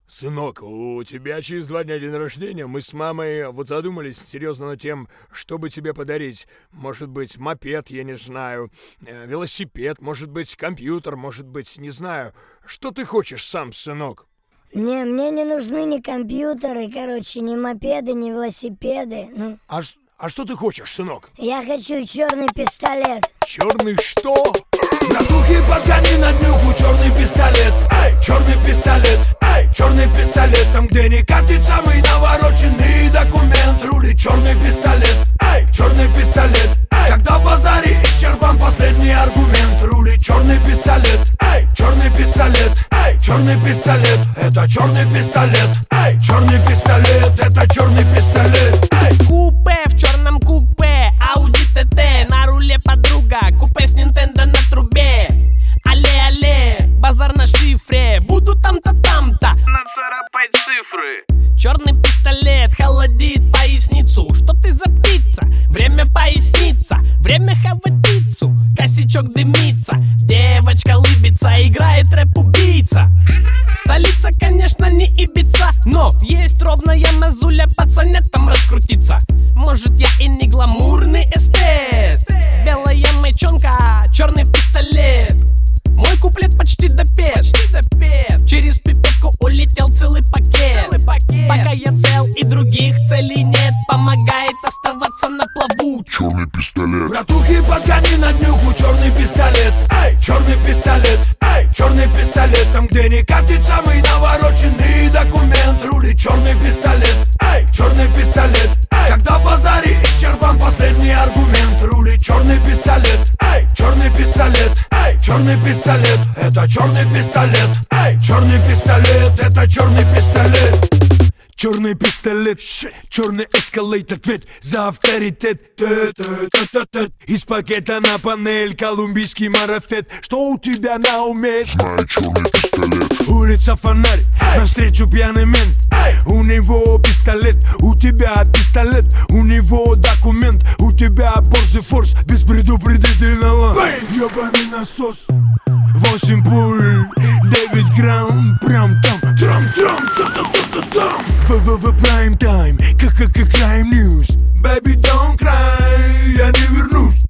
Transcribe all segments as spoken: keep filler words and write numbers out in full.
Сынок, у тебя через два дня день рождения. Мы с мамой вот задумались серьезно над тем, что бы тебе подарить. Может быть, мопед, я не знаю, э, велосипед, может быть, компьютер, может быть, не знаю. Что ты хочешь сам, сынок? Мне, мне не нужны ни компьютеры, короче, ни мопеды, ни велосипеды. Ну, А, ш- а что ты хочешь, сынок? я хочу черный пистолет. Черный что? Братухи, подгони на днюху черный пистолет. Эй, черный пистолет, эй, черный пистолет. Там, где не катит самый навороченный документ, рулит черный пистолет. Эй, черный пистолет, эй, когда в базаре исчерпан последний аргумент, рулит черный пистолет. Эй, черный пистолет, эй, черный пистолет. Это черный пистолет. Эй, черный пистолет, это черный пистолет. Эй. Купе в черном купе, Audi ти ти, на руле подруга, купе с Nintendo на трубе. Але-але, базар на шифре, буду там-то, там-то нацарапать цифры. Черный пистолет холодит поясницу. Что ты за птица? Время поясниться, время хавать пиццу. Косячок дымится, девочка лыбится, играет рэп-убийца. Столица, конечно, не Ибица, но есть ровная мазуля под сонетом раскрутиться. Может, я и не гламурный эстет. Белая мечонка, черный пистолет. Мой куплет почти допет, почти допет. Через пипетку улетел целый пакет. целый пакет Пока я цел и других целей нет, помогает оставаться на плаву Черный пистолет. Братухи, подгони на днюху черный пистолет. Эй, черный пистолет, эй, черный пистолет. Там, где не катит самый навороченный документ, рулит черный пистолет. Эй, черный пистолет, эй, когда в базаре исчерпан последний аргумент, рулит черный пистолет. Эй, черный пистолет, эй, черный пистолет. Это черный пистолет. Эй, черный пистолет, это черный пистолет. Черный пистолет, черный эскалейт, ответ за авторитет. Т-т-т-т-т. Из пакета на панель колумбийский марафет. Что у тебя на уме? Знаю черный пистолет. Улица фонарь, навстречу пьяный мент. У него пистолет, у тебя пистолет. У него документ, у тебя Порше Форс без предупредительного. Ёбаный насос. Восемь пуль, девять грамм, прям там, Трам-трам, та-та-та-та-там. в-в-в прайм тайм, ка-ка-ка крайм ньюс. Baby, don't cry, я не вернусь.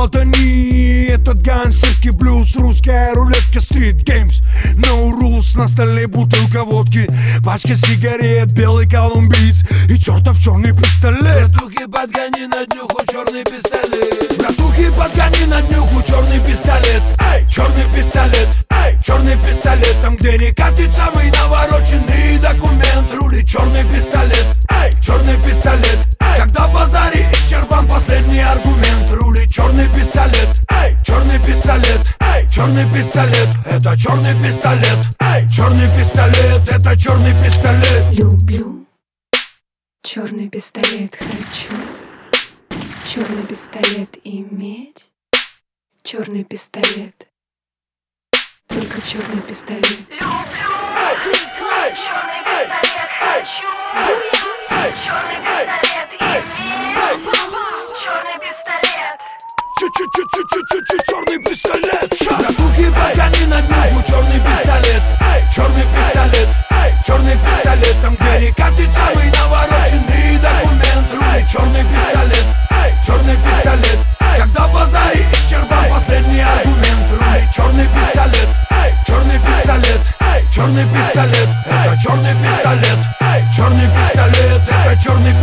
Болтани, этот гангстерский блюз. Русская рулетка, стрит геймс. No rules, на столе бутылка водки, пачка сигарет, белый колумбиец и чертов черный пистолет. Братухи, подгони на днюху черный пистолет. Братухи, подгони на днюху черный пистолет. Эй, черный пистолет, эй, черный пистолет. Там, где не катит самый навороченный документ, рулит черный пистолет. Эй, черный пистолет, эй, когда в базаре исчерпан последний аргумент, рулит черный пистолет. Эй, черный пистолет, эй, черный пистолет. Это черный пистолет. Эй, черный пистолет, это черный пистолет. Люблю черный пистолет, хочу черный пистолет иметь. Черный пистолет, только черный пистолет. Эй, эй, эй, эй, эй, эй, Черный пистолет иметь. Черный пистолет. Чу-чу-чу-чу-чу-чу, черный пистолет. Братухи, подгони на днюху черный пистолет. Эй, черный пистолет, эй, черный пистолет. Там, где не катит самый навороченный документ, рулит черный пистолет. Эй, черный пистолет, когда в базаре исчерпан последний аргумент, рулит черный пистолет. Эй, черный пистолет, эй, черный пистолет. Это черный пистолет. Эй, черный пистолет, это черный